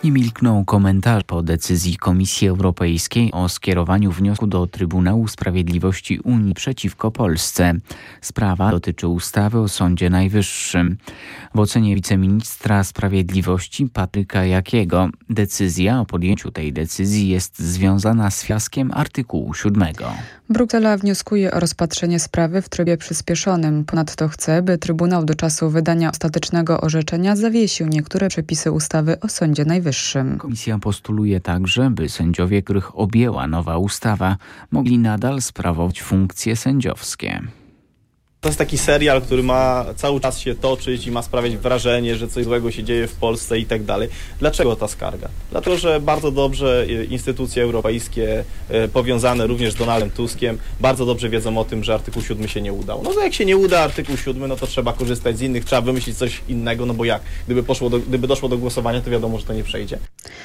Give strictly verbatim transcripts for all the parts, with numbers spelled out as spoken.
Nie milkną komentarze po decyzji Komisji Europejskiej o skierowaniu wniosku do Trybunału Sprawiedliwości Unii przeciwko Polsce. Sprawa dotyczy ustawy o Sądzie Najwyższym. W ocenie wiceministra sprawiedliwości Patryka Jakiego decyzja o podjęciu tej decyzji jest związana z fiaskiem artykułu siódmego. Bruksela wnioskuje o rozpatrzenie sprawy w trybie przyspieszonym. Ponadto chce, by Trybunał do czasu wydania ostatecznego orzeczenia zawiesił niektóre przepisy ustawy o Sądzie Najwyższym. Komisja postuluje także, by sędziowie, których objęła nowa ustawa, mogli nadal sprawować funkcje sędziowskie. To jest taki serial, który ma cały czas się toczyć i ma sprawiać wrażenie, że coś złego się dzieje w Polsce i tak dalej. Dlaczego ta skarga? Dlatego, że bardzo dobrze instytucje europejskie powiązane również z Donaldem Tuskiem bardzo dobrze wiedzą o tym, że artykuł siódmy się nie udał. No to jak się nie uda artykuł siódmy, no to trzeba korzystać z innych, trzeba wymyślić coś innego, no bo jak? Gdyby, poszło do, gdyby doszło do głosowania, to wiadomo, że to nie przejdzie.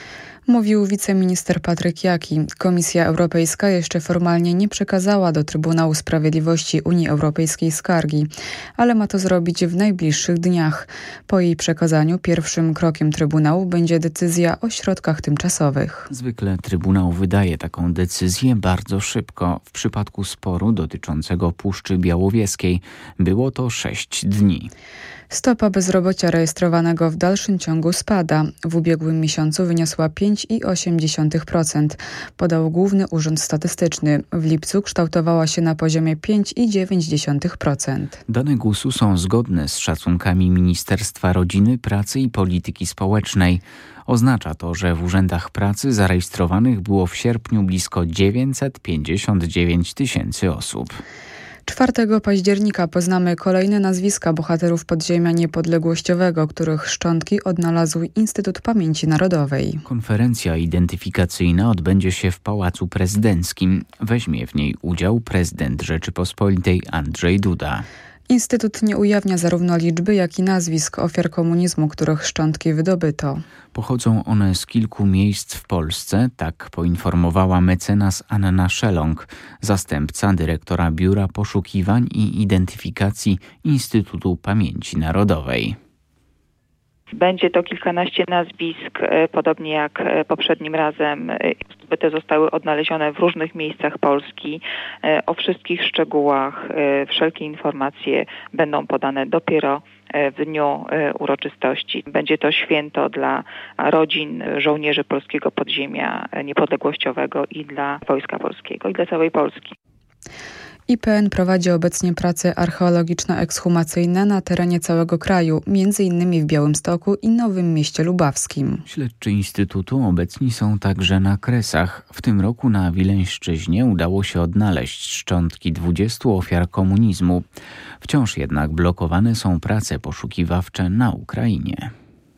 Mówił wiceminister Patryk Jaki. Komisja Europejska jeszcze formalnie nie przekazała do Trybunału Sprawiedliwości Unii Europejskiej skargi, ale ma to zrobić w najbliższych dniach. Po jej przekazaniu pierwszym krokiem Trybunału będzie decyzja o środkach tymczasowych. Zwykle Trybunał wydaje taką decyzję bardzo szybko. W przypadku sporu dotyczącego Puszczy Białowieskiej było to sześć dni. Stopa bezrobocia rejestrowanego w dalszym ciągu spada. W ubiegłym miesiącu wyniosła pięć przecinek osiem procent, podał Główny Urząd Statystyczny. W lipcu kształtowała się na poziomie pięć przecinek dziewięć procent. Dane G U S-u są zgodne z szacunkami Ministerstwa Rodziny, Pracy i Polityki Społecznej. Oznacza to, że w urzędach pracy zarejestrowanych było w sierpniu blisko dziewięćset pięćdziesiąt dziewięć tysięcy osób. czwartego października poznamy kolejne nazwiska bohaterów podziemia niepodległościowego, których szczątki odnalazł Instytut Pamięci Narodowej. Konferencja identyfikacyjna odbędzie się w Pałacu Prezydenckim. Weźmie w niej udział prezydent Rzeczypospolitej Andrzej Duda. Instytut nie ujawnia zarówno liczby, jak i nazwisk ofiar komunizmu, których szczątki wydobyto. Pochodzą one z kilku miejsc w Polsce, tak poinformowała mecenas Anna Szelong, zastępca dyrektora Biura Poszukiwań i Identyfikacji Instytutu Pamięci Narodowej. Będzie to kilkanaście nazwisk, podobnie jak poprzednim razem. Osoby te zostały odnalezione w różnych miejscach Polski. O wszystkich szczegółach wszelkie informacje będą podane dopiero w dniu uroczystości. Będzie to święto dla rodzin żołnierzy polskiego podziemia niepodległościowego i dla Wojska Polskiego i dla całej Polski. I P N prowadzi obecnie prace archeologiczno-ekshumacyjne na terenie całego kraju, między innymi w Białymstoku i Nowym Mieście Lubawskim. Śledczy Instytutu obecni są także na Kresach. W tym roku na Wileńszczyźnie udało się odnaleźć szczątki dwudziestu ofiar komunizmu. Wciąż jednak blokowane są prace poszukiwawcze na Ukrainie.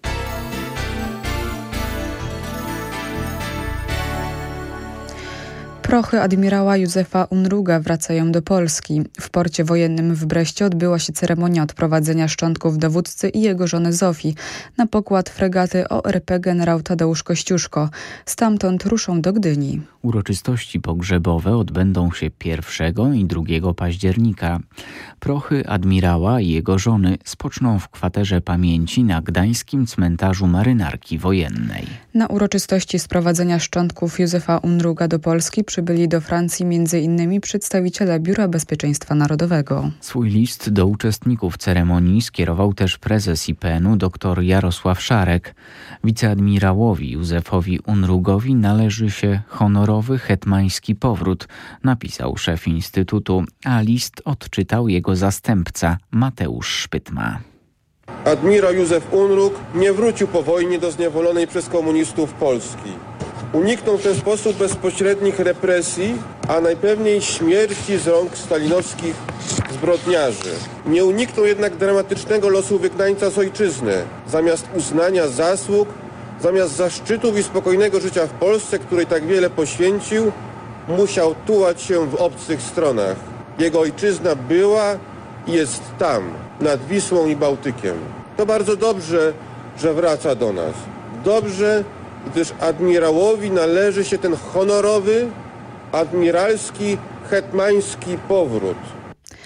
Prochy admirała Józefa Unruga wracają do Polski. W porcie wojennym w Breście odbyła się ceremonia odprowadzenia szczątków dowódcy i jego żony Zofii na pokład fregaty O R P generał Tadeusz Kościuszko. Stamtąd ruszą do Gdyni. Uroczystości pogrzebowe odbędą się pierwszego i drugiego października. Prochy admirała i jego żony spoczną w kwaterze pamięci na gdańskim cmentarzu Marynarki Wojennej. Na uroczystości sprowadzenia szczątków Józefa Unruga do Polski przybyli do Francji między innymi przedstawiciele Biura Bezpieczeństwa Narodowego. Swój list do uczestników ceremonii skierował też prezes I P N-u dr Jarosław Szarek. Wiceadmirałowi Józefowi Unrugowi należy się honorowy hetmański powrót, napisał szef Instytutu, a list odczytał jego zastępca Mateusz Szpytma. Admirał Józef Unrug nie wrócił po wojnie do zniewolonej przez komunistów Polski. Uniknął w ten sposób bezpośrednich represji, a najpewniej śmierci z rąk stalinowskich zbrodniarzy. Nie uniknął jednak dramatycznego losu wygnańca z ojczyzny. Zamiast uznania zasług, zamiast zaszczytów i spokojnego życia w Polsce, której tak wiele poświęcił, musiał tułać się w obcych stronach. Jego ojczyzna była i jest tam, nad Wisłą i Bałtykiem. To bardzo dobrze, że wraca do nas. Dobrze, gdyż admirałowi należy się ten honorowy, admiralski, hetmański powrót.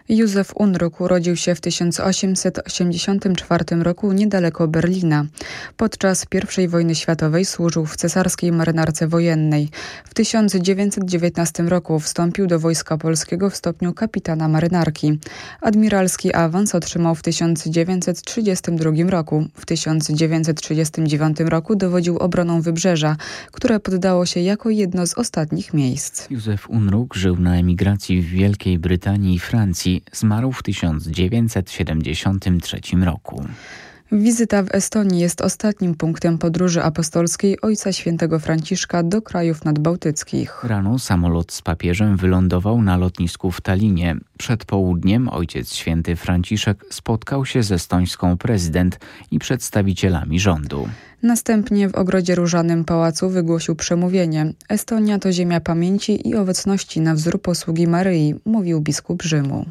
Józef Unruk urodził się w tysiąc osiemset osiemdziesiątym czwartym roku niedaleko Berlina. Podczas pierwszej wojny światowej służył w cesarskiej marynarce wojennej. W tysiąc dziewięćset dziewiętnastym roku wstąpił do Wojska Polskiego w stopniu kapitana marynarki. Admiralski awans otrzymał w tysiąc dziewięćset trzydziestym drugim roku. W tysiąc dziewięćset trzydziestym dziewiątym roku dowodził obroną Wybrzeża, które poddało się jako jedno z ostatnich miejsc. Józef Unruk żył na emigracji w Wielkiej Brytanii i Francji. Zmarł w tysiąc dziewięćset siedemdziesiątym trzecim roku. Wizyta w Estonii jest ostatnim punktem podróży apostolskiej Ojca Świętego Franciszka do krajów nadbałtyckich. Rano samolot z papieżem wylądował na lotnisku w Tallinie. Przed południem Ojciec Święty Franciszek spotkał się z estońską prezydent i przedstawicielami rządu. Następnie w Ogrodzie Różanym Pałacu wygłosił przemówienie. Estonia to ziemia pamięci i owocności na wzór posługi Maryi, mówił biskup Rzymu.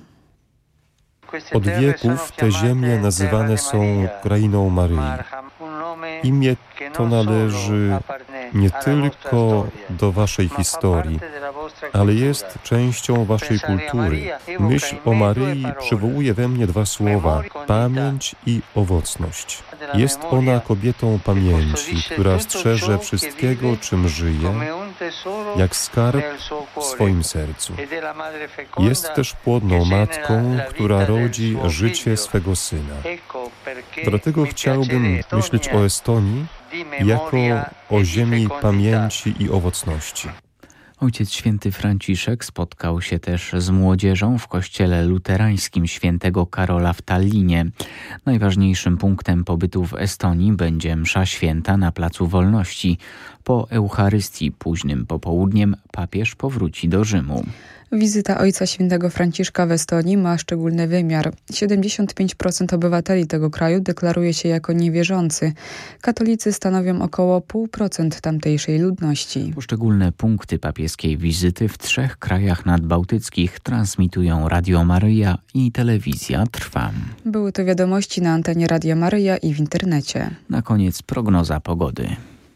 Od wieków te ziemie nazywane są krainą Maryi. Imię to należy nie tylko do waszej historii, ale jest częścią waszej kultury. Myśl o Maryi przywołuje we mnie dwa słowa: pamięć i owocność. Jest ona kobietą pamięci, która strzeże wszystkiego, czym żyje, jak skarb w swoim sercu. Jest też płodną matką, która rodzi życie swego syna. Dlatego chciałbym myśleć o Estonii jako o ziemi pamięci i owocności. Ojciec Święty Franciszek spotkał się też z młodzieżą w kościele luterańskim świętego Karola w Tallinie. Najważniejszym punktem pobytu w Estonii będzie msza święta na Placu Wolności. Po Eucharystii późnym popołudniem papież powróci do Rzymu. Wizyta Ojca Świętego Franciszka w Estonii ma szczególny wymiar. siedemdziesiąt pięć procent obywateli tego kraju deklaruje się jako niewierzący. Katolicy stanowią około zero przecinek pięć procent tamtejszej ludności. Poszczególne punkty papieskiej wizyty w trzech krajach nadbałtyckich transmitują Radio Maryja i Telewizja Trwam. Były to wiadomości na antenie Radia Maryja i w internecie. Na koniec prognoza pogody.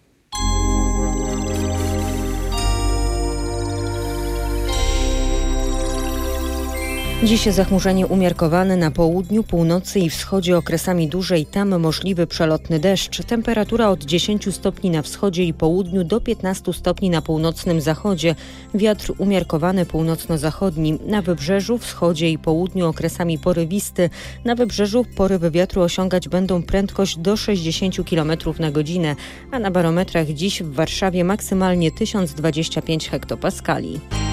Dziś zachmurzenie umiarkowane na południu, północy i wschodzie, okresami dłużej tam możliwy przelotny deszcz. Temperatura od dziesięciu stopni na wschodzie i południu do piętnastu stopni na północnym zachodzie. Wiatr umiarkowany północno-zachodni. Na wybrzeżu, wschodzie i południu okresami porywisty. Na wybrzeżu porywy wiatru osiągać będą prędkość do sześćdziesięciu kilometrów na godzinę, a na barometrach dziś w Warszawie maksymalnie tysiąc dwadzieścia pięć hektopaskali.